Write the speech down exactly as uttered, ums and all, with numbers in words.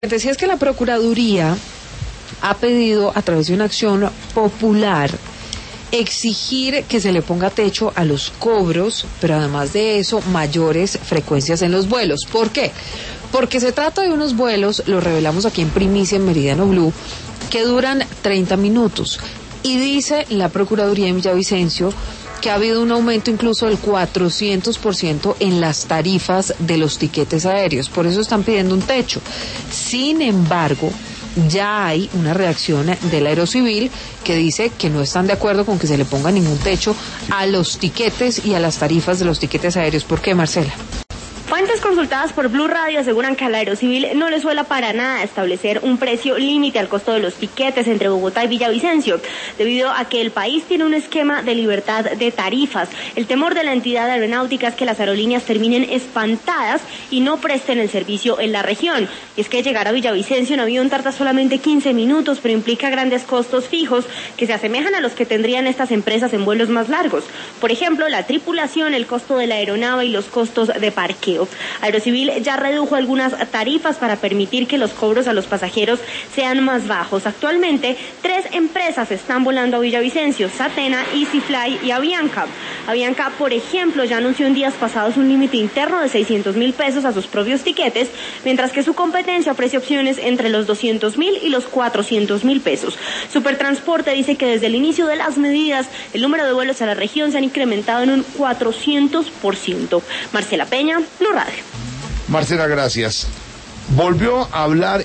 Decía es que la Procuraduría ha pedido a través de una acción popular exigir que se le ponga techo a los cobros, pero además de eso, mayores frecuencias en los vuelos. ¿Por qué? Porque se trata de unos vuelos, lo revelamos aquí en primicia en Meridiano Blue, que duran treinta minutos. Y dice la Procuraduría en Villavicencio que ha habido un aumento incluso del cuatrocientos por ciento en las tarifas de los tiquetes aéreos. Por eso están pidiendo un techo. Sin embargo, ya hay una reacción del Aerocivil que dice que no están de acuerdo con que se le ponga ningún techo a los tiquetes y a las tarifas de los tiquetes aéreos. ¿Por qué, Marcela? Fuentes consultadas por Blue Radio aseguran que al Aerocivil no le suela para nada establecer un precio límite al costo de los tiquetes entre Bogotá y Villavicencio, debido a que el país tiene un esquema de libertad de tarifas. El temor de la entidad aeronáutica es que las aerolíneas terminen espantadas y no presten el servicio en la región. Y es que llegar a Villavicencio en avión tarda solamente quince minutos, pero implica grandes costos fijos que se asemejan a los que tendrían estas empresas en vuelos más largos. Por ejemplo, la tripulación, el costo de la aeronave y los costos de parqueo. Aerocivil ya redujo algunas tarifas para permitir que los cobros a los pasajeros sean más bajos. Actualmente, tres empresas están volando a Villavicencio: Satena, EasyFly y Avianca. Avianca, por ejemplo, ya anunció en días pasados un límite interno de seiscientos mil pesos a sus propios tiquetes, mientras que su competencia ofrece opciones entre los doscientos mil y los cuatrocientos mil pesos. Supertransporte dice que desde el inicio de las medidas, el número de vuelos a la región se han incrementado en un cuatrocientos por ciento. Marcela Peña, Blue Radio. Marcela, gracias. Volvió a hablar